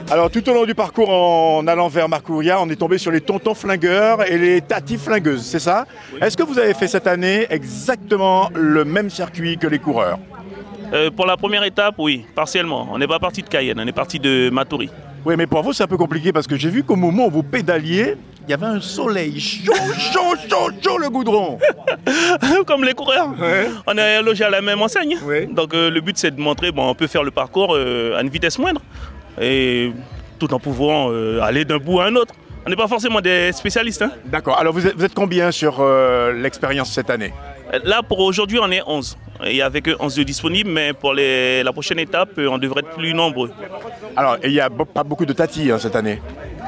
Alors tout au long du parcours, en allant vers Marcouria, on est tombé sur les tontons flingueurs et les tatis flingueuses, c'est ça? Est-ce que vous avez fait cette année exactement le même circuit que les coureurs? Pour la première étape, oui, partiellement. On n'est pas parti de Cayenne, on est parti de Matoury. Oui, mais pour vous, c'est un peu compliqué parce que j'ai vu qu'au moment où vous pédaliez, il y avait un soleil chaud, le goudron. Comme les coureurs. Ouais. On est logé à la même enseigne. Ouais. Donc le but, c'est de montrer on peut faire le parcours à une vitesse moindre. Et tout en pouvant aller d'un bout à un autre. On n'est pas forcément des spécialistes. Hein. D'accord. Alors vous êtes combien sur l'expérience cette année? Là, pour aujourd'hui, on est 11. Il y avait que 11 disponibles, mais pour la prochaine étape, on devrait être plus nombreux. Alors, il n'y a pas beaucoup de tatis cette année?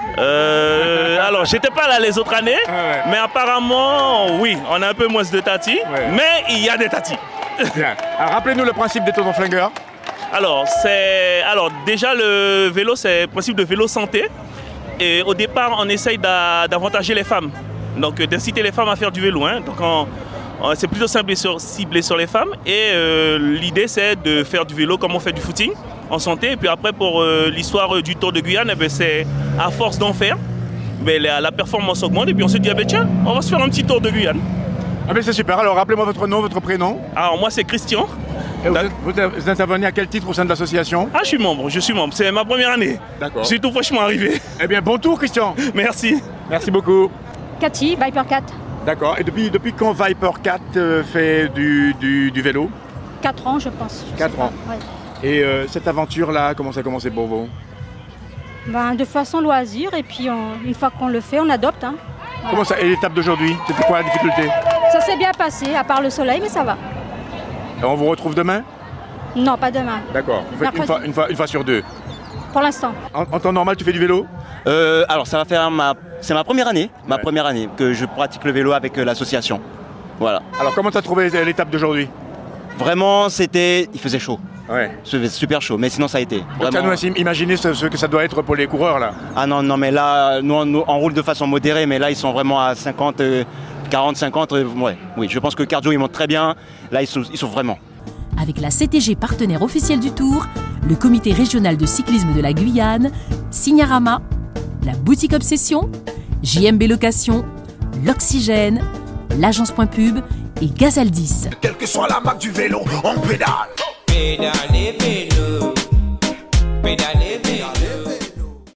Alors, j'étais pas là les autres années, mais apparemment, oui, on a un peu moins de tatis, mais il y a des tatis. Bien. Alors, rappelez-nous le principe des tontons flingueurs. Alors, déjà, le vélo, c'est le principe de vélo santé. Et au départ, on essaye d'avantager les femmes, donc d'inciter les femmes à faire du vélo. Hein. Donc, c'est plutôt ciblé sur les femmes. Et l'idée, c'est de faire du vélo comme on fait du footing en santé. Et puis après, pour l'histoire du Tour de Guyane, c'est à force d'en faire, la performance augmente. Et puis on se dit, tiens, on va se faire un petit Tour de Guyane. Ah mais c'est super. Alors, rappelez-moi votre nom, votre prénom. Alors, moi, c'est Christian. Et vous intervenez à quel titre au sein de l'association? Ah, je suis membre. C'est ma première année. D'accord. Je suis tout fraîchement arrivé. Eh bien, bon tour, Christian. Merci. Merci beaucoup. Cathy, Viper 4. D'accord. Et depuis quand Viper 4 fait du vélo? 4 ans, je pense. 4 ans. Ouais. Et cette aventure-là, comment ça a commencé pour vous? De façon loisir, et puis une fois qu'on le fait, on adopte. Hein. Voilà. Comment ça? Et l'étape d'aujourd'hui, c'était quoi la difficulté? Ça s'est bien passé, à part le soleil, mais ça va. Et on vous retrouve demain? Non, pas demain. D'accord. Vous faites une fois sur deux? Pour l'instant. En temps normal, tu fais du vélo? Alors ça va faire c'est ma première année, première année que je pratique le vélo avec l'association. Voilà. Alors comment tu as trouvé l'étape d'aujourd'hui? Vraiment, il faisait chaud. Ouais. C'était super chaut, mais sinon ça a été. Donc ça nous laisse imaginer ce que ça doit être pour les coureurs là. Ah non, mais là, nous on roule de façon modérée, mais là ils sont vraiment à 50, 40, 50. Oui, je pense que le cardio il monte très bien. Là ils sont vraiment. Avec la CTG partenaire officielle du Tour, le comité régional de cyclisme de la Guyane, Signarama, la boutique Obsession, JMB Location, l'Oxygène, l'agence Point Pub et Gazaldis. Quelle que soit la marque du vélo, on pédale. Pédalez vélo, pédalez vélo.